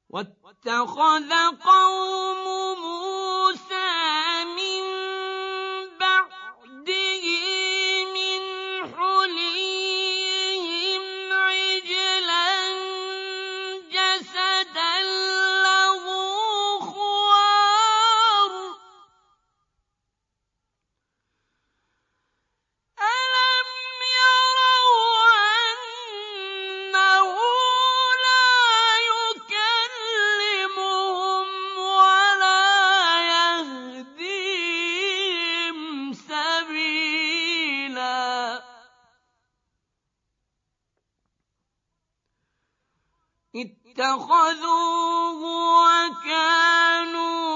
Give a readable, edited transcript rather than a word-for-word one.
واتخذ قوم موسى من بعده من حليهم عجلا جسدا له خوار ألم يروا أنه لا يكلمهم ولا يهديهم سبيلا اتخذوه وكانوا